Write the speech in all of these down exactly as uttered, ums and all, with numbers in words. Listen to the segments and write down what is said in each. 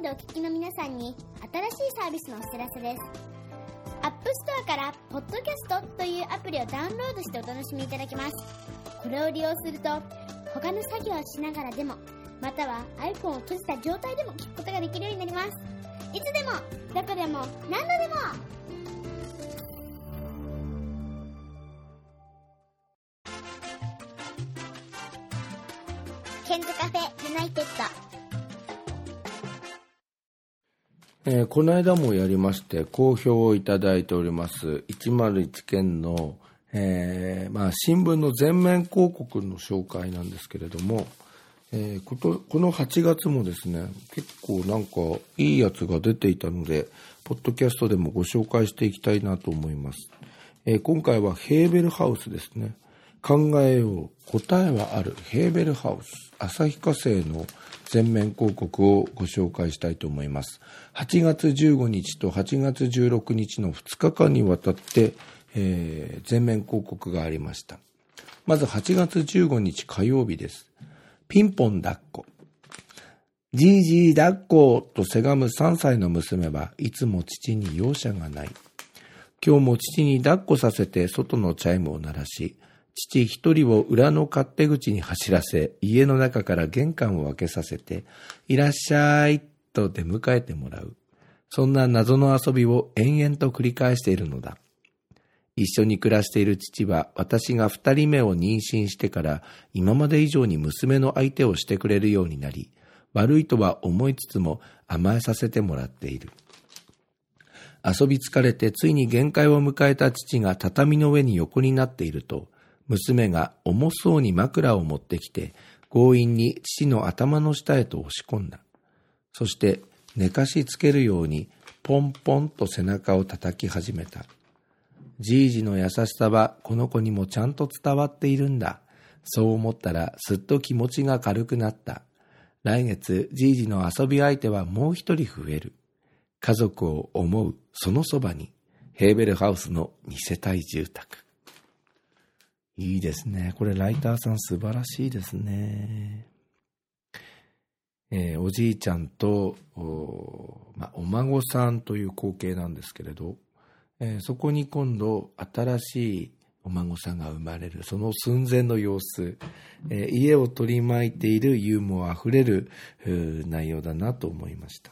でお聞きの皆さんに新しいサービスのお知らせです。アップストアからポッドキャストというアプリをダウンロードしてお楽しみいただけます。これを利用すると他の作業をしながらでも、または iPhone を閉じた状態でも聞くことができるようになります。いつでもどこでも何度でも。ケンズカフェユナイテッド。 えー、この間もやりまして好評をいただいておりますいちまるいち県の、えーまあ、新聞の全面広告の紹介なんですけれども、えー、ことこのはちがつもですね、結構なんかいいやつが出ていたのでポッドキャストでもご紹介していきたいなと思います。えー、今回はヘーベルハウスですね。考えよう、答えはある、ヘーベルハウス、旭化成の全面広告をご紹介したいと思います。はちがつじゅうごにちとはちがつじゅうろくにちのふつかかんにわたって、えー、全面広告がありました。まずはちがつじゅうごにち火曜日です。ピンポン抱っこ。じいじい抱っことせがむさんさいの娘はいつも父に容赦がない。今日も父に抱っこさせて外のチャイムを鳴らし、父一人を裏の勝手口に走らせ、家の中から玄関を開けさせて、いらっしゃいと出迎えてもらう。そんな謎の遊びを延々と繰り返しているのだ。一緒に暮らしている父は、私が二人目を妊娠してから今まで以上に娘の相手をしてくれるようになり、悪いとは思いつつも甘えさせてもらっている。遊び疲れてついに限界を迎えた父が畳の上に横になっていると、娘が重そうに枕を持ってきて、強引に父の頭の下へと押し込んだ。そして寝かしつけるようにポンポンと背中を叩き始めた。じいじの優しさはこの子にもちゃんと伝わっているんだ。そう思ったらすっと気持ちが軽くなった。来月じいじの遊び相手はもう一人増える。家族を思うそのそばにヘーベルハウスのにせたい住宅。いいですね。これライターさん素晴らしいですね。えー、おじいちゃんと お,、まあ、お孫さんという光景なんですけれど、えー、そこに今度新しいお孫さんが生まれる、その寸前の様子、えー、家を取り巻いているユーモアあふれる内容だなと思いました。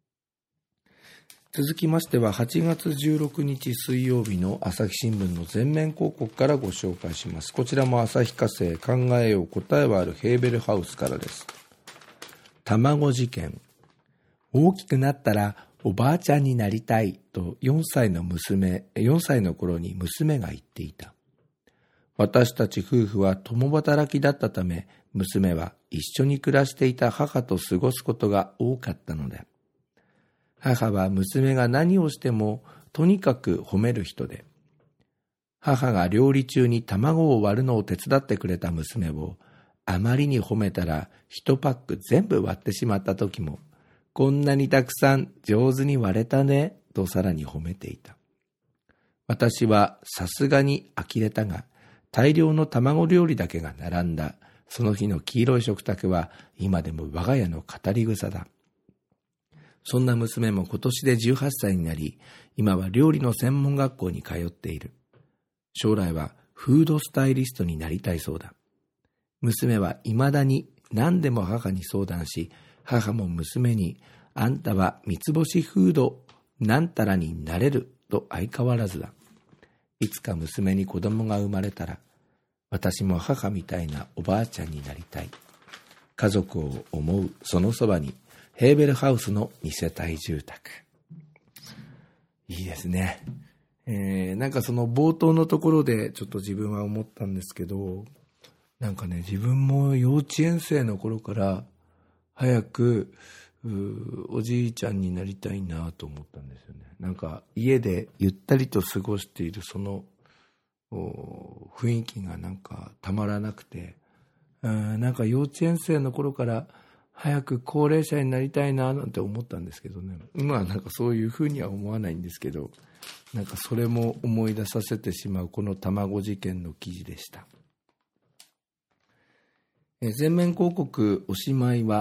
続きましてははちがつじゅうろくにち水曜日の朝日新聞の全面広告からご紹介します。こちらも旭化成、考えよう、答えはある、ヘーベルハウスからです。卵事件。大きくなったらおばあちゃんになりたいとよんさいの娘、よんさいの頃に娘が言っていた。私たち夫婦は共働きだったため、娘は一緒に暮らしていた母と過ごすことが多かったので、母は娘が何をしてもとにかく褒める人で、母が料理中に卵を割るのを手伝ってくれた娘をあまりに褒めたら一パック全部割ってしまった時も、こんなにたくさん上手に割れたねとさらに褒めていた。私はさすがに呆れたが、大量の卵料理だけが並んだその日の黄色い食卓は今でも我が家の語り草だ。そんな娘も今年でじゅうはっさいになり、今は料理の専門学校に通っている。将来はフードスタイリストになりたいそうだ。娘は未だに何でも母に相談し、母も娘に、あんたは三つ星フードなんたらになれると相変わらずだ。いつか娘に子供が生まれたら、私も母みたいなおばあちゃんになりたい。家族を思うそのそばに、ヘーベルハウスのにせたい住宅。いいですね。えー、なんかその冒頭のところでちょっと自分は思ったんですけど、なんかね、自分も幼稚園生の頃から早くおじいちゃんになりたいなと思ったんですよね。なんか家でゆったりと過ごしているその雰囲気がなんかたまらなくて、うんなんか幼稚園生の頃から早く高齢者になりたいななんて思ったんですけどね。今はなんかそういうふうには思わないんですけど、なんかそれも思い出させてしまうこの卵事件の記事でした。え全面広告おしまいは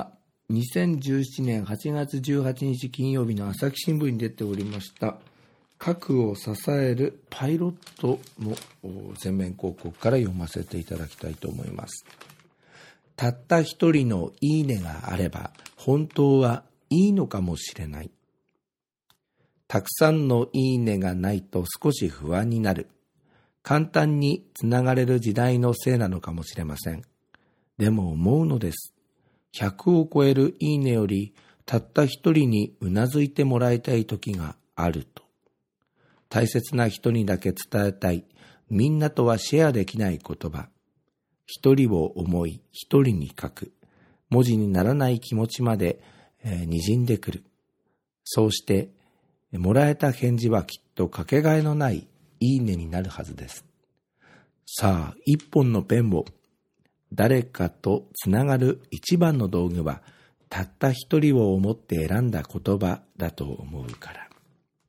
にせんじゅうななねんはちがつじゅうはちにち金曜日の朝日新聞に出ておりました核を支えるパイロットの全面広告から読ませていただきたいと思います。たった一人のいいねがあれば本当はいいのかもしれない。たくさんのいいねがないと少し不安になる。簡単につながれる時代のせいなのかもしれません。でも思うのです。ひゃくを超えるいいねよりたった一人にうなずいてもらいたい時があると。大切な人にだけ伝えたい、みんなとはシェアできない言葉。一人を思い、一人に書く。文字にならない気持ちまで、えー、滲んでくる。そうして、もらえた返事はきっとかけがえのないいいねになるはずです。さあ、一本のペンを、誰かとつながる一番の道具は、たった一人を思って選んだ言葉だと思うから。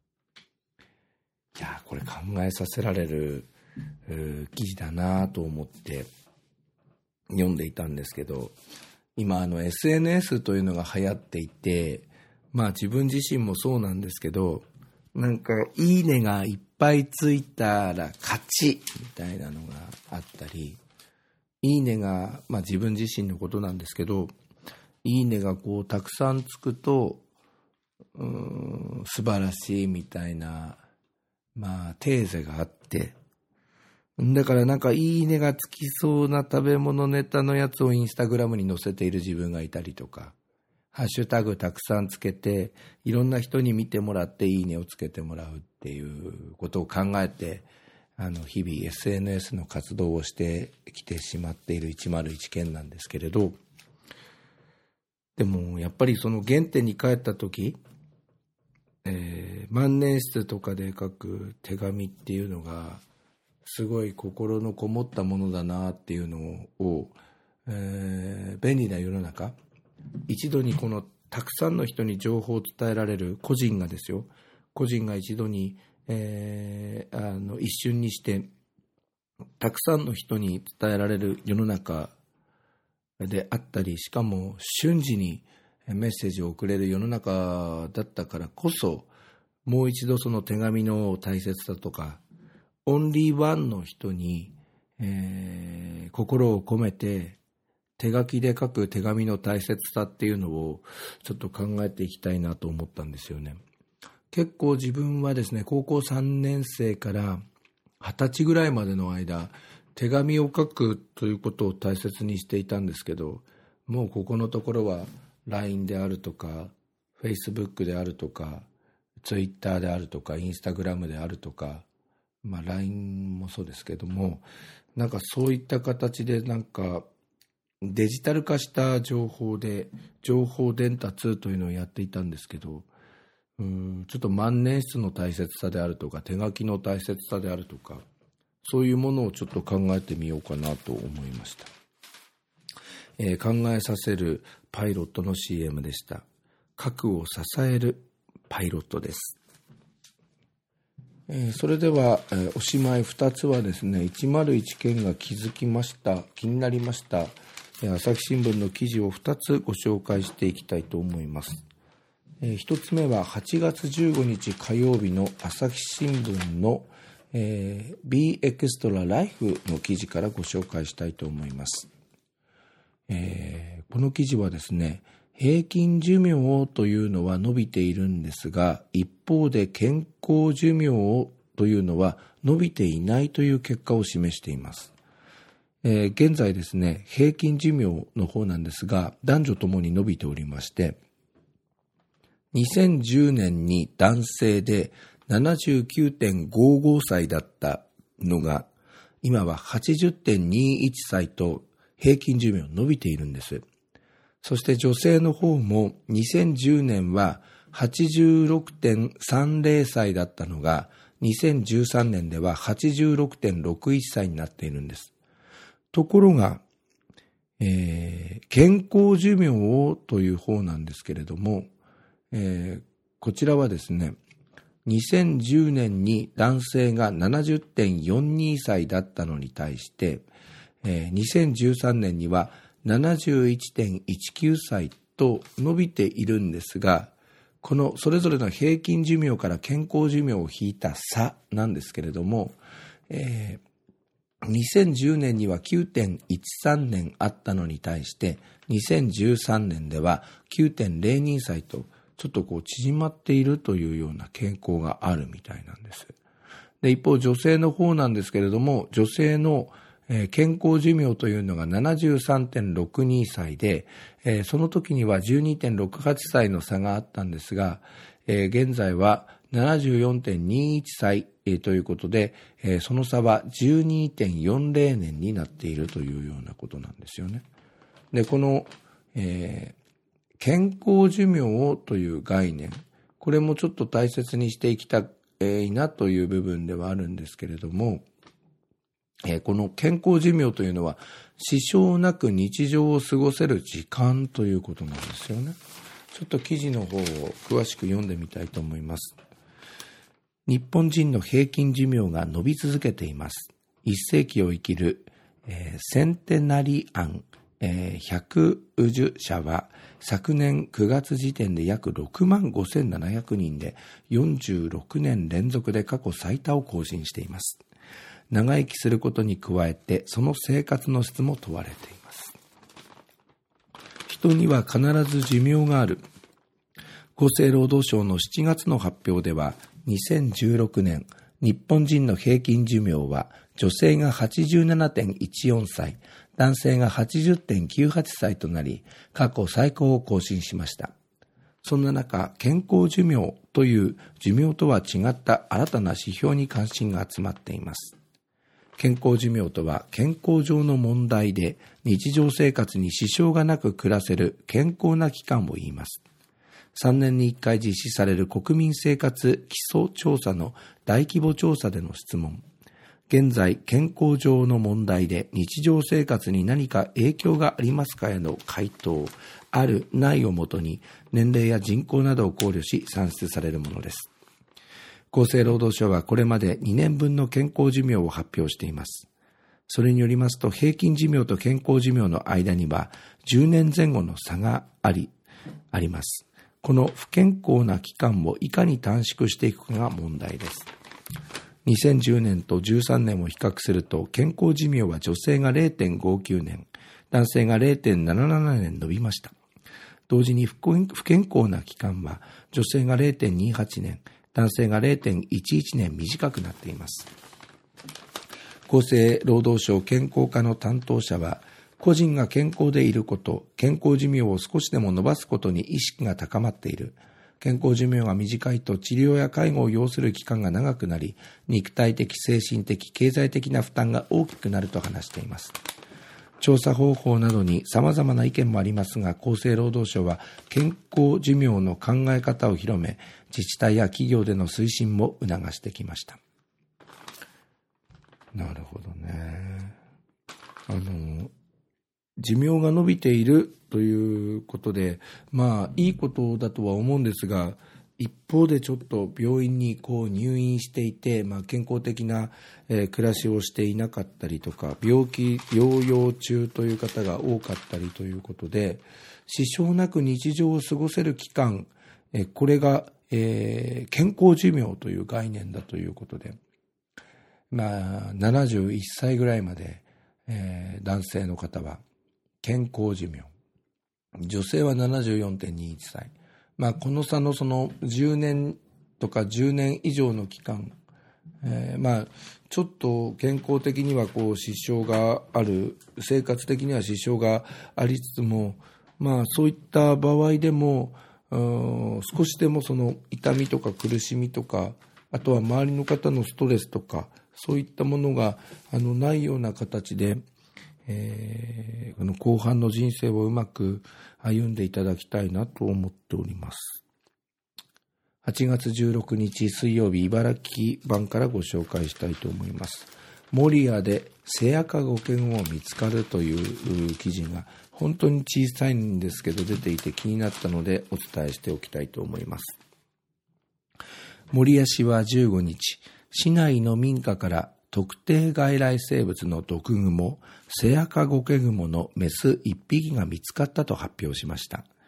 いや、これ考えさせられる記事だなと思って読んでいたんですけど、今あの エスエヌエス というのが流行っていて、まあ自分自身もそうなんですけど、なんかいいねがいっぱいついたら勝ちみたいなのがあったり、いいねが、まあ自分自身のことなんですけど、いいねがこうたくさんつくと、うーん、素晴らしいみたいな、まあテーゼがあって、だからなんかいいねがつきそうな食べ物ネタのやつをインスタグラムに載せている自分がいたりとか、ハッシュタグたくさんつけて、いろんな人に見てもらっていいねをつけてもらうっていうことを考えて、あの日々 エスエヌエス の活動をしてきてしまっているいちまるいち県なんですけれど、でもやっぱりその原点に帰った時、えー、万年筆とかで書く手紙っていうのがすごい心のこもったものだなっていうのを、えー、便利な世の中、一度にこのたくさんの人に情報を伝えられる個人がですよ、個人が一度に、えー、あの一瞬にしてたくさんの人に伝えられる世の中であったり、しかも瞬時にメッセージを送れる世の中だったからこそ、もう一度その手紙の大切さとか、オンリーワンの人に、えー、心を込めて手書きで書く手紙の大切さっていうのをちょっと考えていきたいなと思ったんですよね。結構自分はですね、高校さんねん生からはたちぐらいまでの間、手紙を書くということを大切にしていたんですけど、もうここのところは ライン であるとか Facebook であるとか Twitter であるとか Instagram であるとか、まあ ライン もそうですけども、なんかそういった形でなんかデジタル化した情報で情報伝達というのをやっていたんですけど、うーんちょっと万年筆の大切さであるとか手書きの大切さであるとか、そういうものをちょっと考えてみようかなと思いました。えー、考えさせるパイロットの シーエム でした。核を支えるパイロットです。えー、それでは、えー、おしまいふたつはですね、いちまるいち県が気づきました、気になりました、えー、朝日新聞の記事をふたつご紹介していきたいと思います。えー、ひとつめははちがつじゅうごにち火曜日の朝日新聞のえー、B エクストラライフの記事からご紹介したいと思います。えー、この記事はですね、平均寿命というのは伸びているんですが、一方で健康寿命というのは伸びていないという結果を示しています。えー、現在ですね、平均寿命の方なんですが、男女ともに伸びておりまして、にせんじゅうねんに男性でななじゅうきゅうてんごごさいだったのが、今は はちじゅってんにいちさいと平均寿命伸びているんです。そして女性の方もにせんじゅうねんは はちじゅうろくてんさんぜろさいだったのが、にせんじゅうさんねんでは はちじゅうろくてんろくいちさいになっているんです。ところが、えー、健康寿命という方なんですけれども、えー、こちらはですね、にせんじゅうねんに男性が ななじゅってんよんにさいだったのに対して、えー、にせんじゅうさんねんには ななじゅういちてんいちきゅうさいと伸びているんですが、このそれぞれの平均寿命から健康寿命を引いた差なんですけれども、えー、にせんじゅうねんには きゅうてんいちさん 年あったのに対して、にせんじゅうさんねんでは きゅうてんゼロに 歳と、ちょっとこう縮まっているというような傾向があるみたいなんです。で、一方女性の方なんですけれども、女性の健康寿命というのが ななじゅうさんてんろくに 歳で、その時には じゅうにてんろくはち 歳の差があったんですが、現在は ななじゅうよんてんにいち 歳ということで、その差は じゅうにてんよんじゅう 年になっているというようなことなんですよね。で、この、えー健康寿命という概念、これもちょっと大切にしていきたいなという部分ではあるんですけれども、この健康寿命というのは支障なく日常を過ごせる時間ということなんですよね。ちょっと記事の方を詳しく読んでみたいと思います。日本人の平均寿命が伸び続けています。いっせいきを生きる、えー、センテナリアンひゃく者は昨年くがつ時点で約ろくまんごせんななひゃくにんでよんじゅうろくねん連続で過去最多を更新しています。長生きすることに加えてその生活の質も問われています。人には必ず寿命がある。厚生労働省のしちがつの発表では、にせんじゅうろくねん日本人の平均寿命は女性が はちじゅうななてんいちよん 歳、男性が はちじゅってんきゅうはち 歳となり、過去最高を更新しました。そんな中、健康寿命という寿命とは違った新たな指標に関心が集まっています。健康寿命とは、健康上の問題で日常生活に支障がなく暮らせる健康な期間を言います。さんねんにいっかい実施される国民生活基礎調査の大規模調査での質問。現在、健康上の問題で日常生活に何か影響がありますかへの回答、ある、ないをもとに年齢や人口などを考慮し算出されるものです。厚生労働省はこれまでにねんぶんの健康寿命を発表しています。それによりますと、平均寿命と健康寿命の間にはじゅうねんぜん後の差があり、あります。この不健康な期間をいかに短縮していくかが問題です。にせんじゅうねんとじゅうさんねんを比較すると、健康寿命は女性が れいてんごきゅう 年、男性が れいてんななな 年伸びました。同時に不健康な期間は女性が れいてんにはち 年、男性が れいてんいちいち 年短くなっています。厚生労働省健康課の担当者は、個人が健康でいること、健康寿命を少しでも伸ばすことに意識が高まっている。健康寿命が短いと治療や介護を要する期間が長くなり、肉体的、精神的、経済的な負担が大きくなると話しています。調査方法などに様々な意見もありますが、厚生労働省は健康寿命の考え方を広め、自治体や企業での推進も促してきました。なるほどね。あの、寿命が伸びているということで、まあいいことだとは思うんですが、一方でちょっと病院にこう入院していて、まあ、健康的な、えー、暮らしをしていなかったりとか、病気療養中という方が多かったりということで、支障なく日常を過ごせる期間、えー、これが、えー、健康寿命という概念だということで、まあななじゅういっさいぐらいまで、えー、男性の方は健康寿命、女性は ななじゅうよんてんにいち 歳、まあ、この差のそのじゅうねんとかじゅうねん以上の期間、えー、まあちょっと健康的にはこう支障がある、生活的には支障がありつつも、まあそういった場合でも少しでもその痛みとか苦しみとか、あとは周りの方のストレスとか、そういったものがあのないような形で、えー、この後半の人生をうまく歩んでいただきたいなと思っております。はちがつじゅうろくにち水曜日、茨城版からご紹介したいと思います。守谷でセアカゴケグモ見つかるという記事が本当に小さいんですけど出ていて気になったのでお伝えしておきたいと思います。守谷市はじゅうごにち、市内の民家から特定外来生物の毒グモ、セアカゴケグモのメスいっぴきが見つかったと発表しました。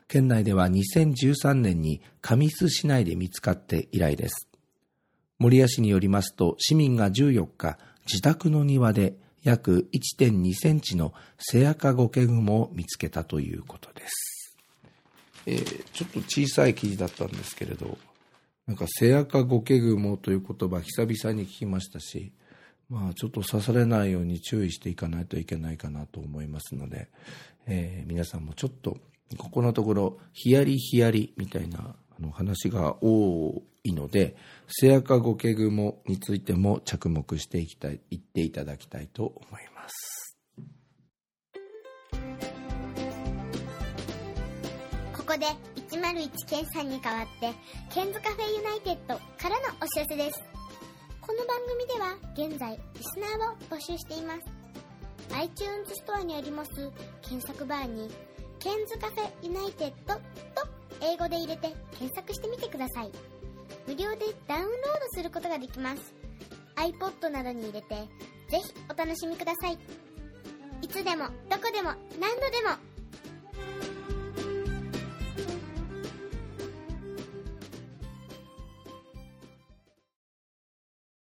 県内ではにせんじゅうさんねんに神栖市内で見つかって以来です。守谷市によりますと、市民がじゅうよっか、自宅の庭で約 いってんにセンチのセアカゴケグモを見つけたということです。えー、ちょっと小さい記事だったんですけれど、なんかセアカゴケグモという言葉久々に聞きましたし、まあちょっと刺されないように注意していかないといけないかなと思いますので、えー、皆さんもちょっとここのところヒヤリヒヤリみたいなあの話が多いので、セアカゴケグモについても着目していきたい、言っていただきたいと思います。 ここでいちまるいちケンさんに代わってケンズカフェユナイテッドからのお知らせです。この番組では現在リスナーを募集しています。 iTunes ストアにあります検索バーにケンズカフェユナイテッドと英語で入れて検索してみてください。無料でダウンロードすることができます。 iPod などに入れてぜひお楽しみください。いつでもどこでも何度でも